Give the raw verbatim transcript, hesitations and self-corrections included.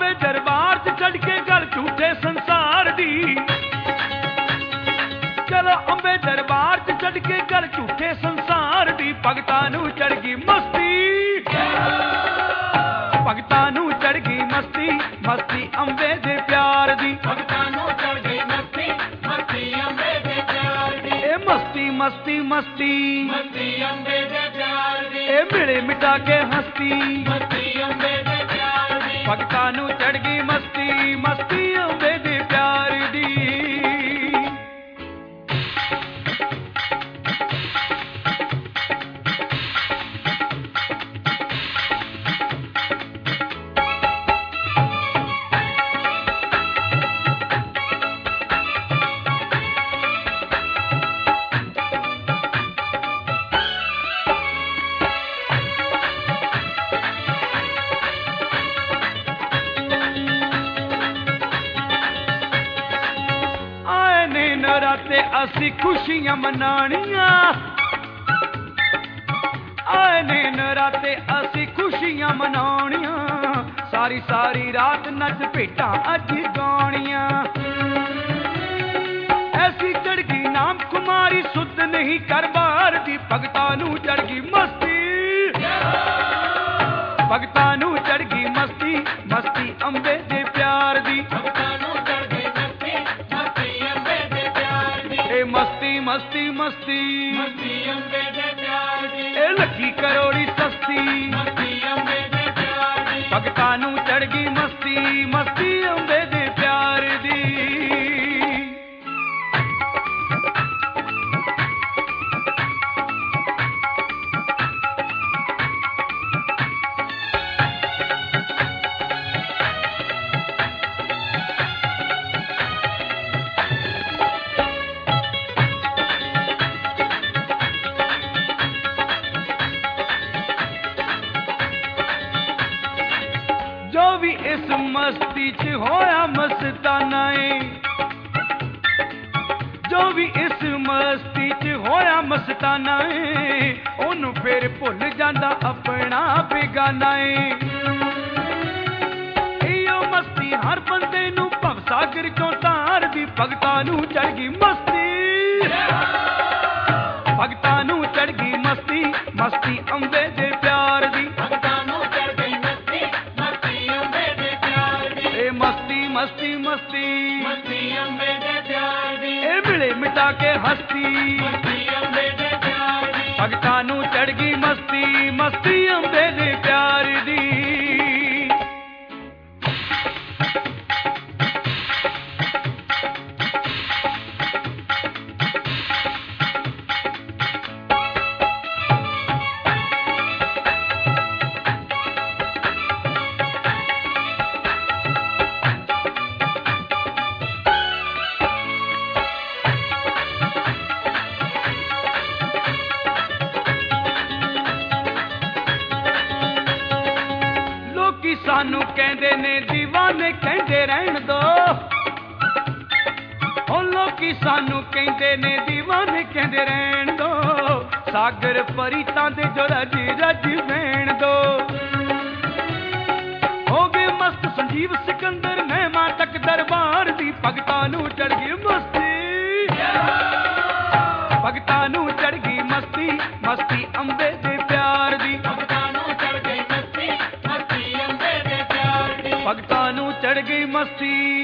अंबे दरबार च चढ़ के गल झूठे संसार दी। चलो अंबे दरबार च चढ़ के गल झूठे संसार दी। भगतां नूं चढ़ गई मस्ती, भगतां नूं चढ़ गई मस्ती, मस्ती अंबे दे प्यार दी। भगतां नूं चढ़ गई मस्ती, मस्ती अंबे दे प्यार दी। ए मस्ती मस्ती मस्ती मस्ती अंबे दे प्यार दी। ए मिले मिटा के हस्ती, मस्ती अंबे दे प्यार दी। भगतां नूं चढ़ गई मस्ती, मस्ती अंबे दे प्यार दी। असी खुशियां मनानियां, आए ने नराते असी खुशियां मनानियां। सारी सारी रात नच भेटां अज गानियां। ऐसी चढ़ गई नाम कुमारी सुध नहीं कर बार दी। भगतां नूं चढ़ गई मस्ती, भगतां नूं चढ़ गई मस्ती, मस्ती अंबे दे प्यार दी। मस्ती मस्ती मस्ती अंबे दे प्यार दी। ए लखी करोड़ी सस्ती, मस्ती अंबे दे प्यार दी। भगतां नूं चढ़ गई मस्ती, मस्ती अंबे दे प्यार दी। इस मस्ती च होया मस्ताना है, जो भी इस मस्ती च होया मस्ताना है। ओनू फिर भुल जांदा अपना बेगाना है। इहो मस्ती हर बंदे नू भवसागर चों तार दी। भगतां नूं चढ़ गई मस्ती, भगतां नूं चढ़ गई मस्ती, मस्ती अंबे दे प्यार दी। मस्ती मस्ती मस्ती अंबे दे प्यार दी। ए मिले मिटा के हस्ती, मस्ती अंबे दे प्यार दी। भगतां नूं चढ़ गई मस्ती, मस्ती अंबे दे प्यार दी। सानू कहंदे ने दीवाने कहंदे रहन दो। ओ लोकी सानू कहंदे ने दीवाने कहंदे रहन दो। सागर परीतां दे जो रज रज बहन दो। हो गए मस्त संजीव सिकंदर महिमा तक दरबार दी। भगतां नूं चढ़ गई मस्ती, भगतां नूं चढ़ गई मस्ती, मस्ती अंबे दे प्यार दी। भगतां नूं चढ़ गई मस्ती,